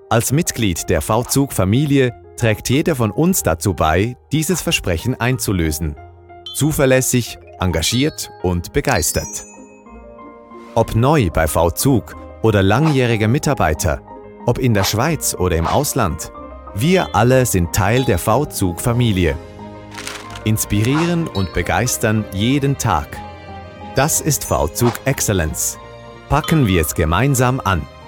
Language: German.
Als Mitglied der V-Zug-Familie trägt jeder von uns dazu bei, dieses Versprechen einzulösen. Zuverlässig, engagiert und begeistert. Ob neu bei V-Zug oder langjähriger Mitarbeiter, ob in der Schweiz oder im Ausland, wir alle sind Teil der V-Zug-Familie. Inspirieren und begeistern jeden Tag. Das ist V-Zug Excellence. Packen wir es gemeinsam an.